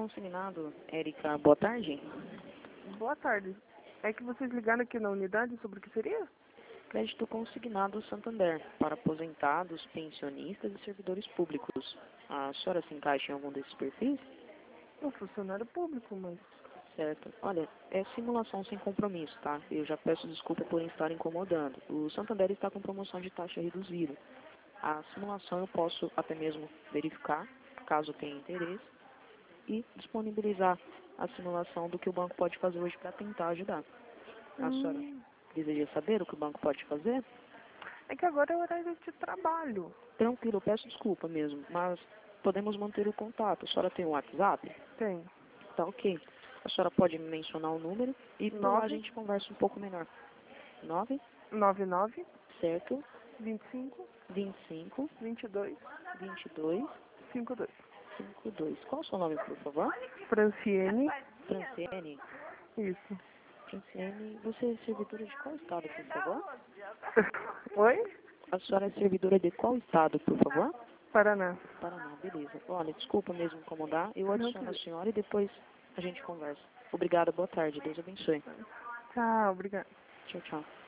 consignado, Érica, boa tarde. Boa tarde. É que vocês ligaram aqui na unidade sobre o que seria? Crédito consignado Santander para aposentados, pensionistas e servidores públicos. A senhora se encaixa em algum desses perfis? Um funcionário público, mas... Certo. Olha, é simulação sem compromisso, tá? Eu já peço desculpa por estar incomodando. O Santander está com promoção de taxa reduzida. A simulação eu posso até mesmo verificar, caso tenha interesse, e disponibilizar a simulação do que o banco pode fazer hoje para tentar ajudar. A senhora deseja saber o que o banco pode fazer? É que agora é horário de trabalho. Tranquilo, eu peço desculpa mesmo, mas podemos manter o contato. A senhora tem um WhatsApp? Tem. Tá ok. A senhora pode me mencionar o número e por lá a 9, gente conversa um pouco melhor. 9, 99, certo, 25, 25, 22, 22, 52. 52. Qual o seu nome, por favor? Franciene. Franciene. Isso. Franciene, você é servidora de qual estado, por favor? Oi? A senhora é servidora de qual estado, por favor? Paraná. Paraná, beleza. Olha, desculpa mesmo incomodar. Eu adiciono a senhora e depois a gente conversa. Obrigada, boa tarde. Deus abençoe. Tchau, obrigada. Tchau, tchau.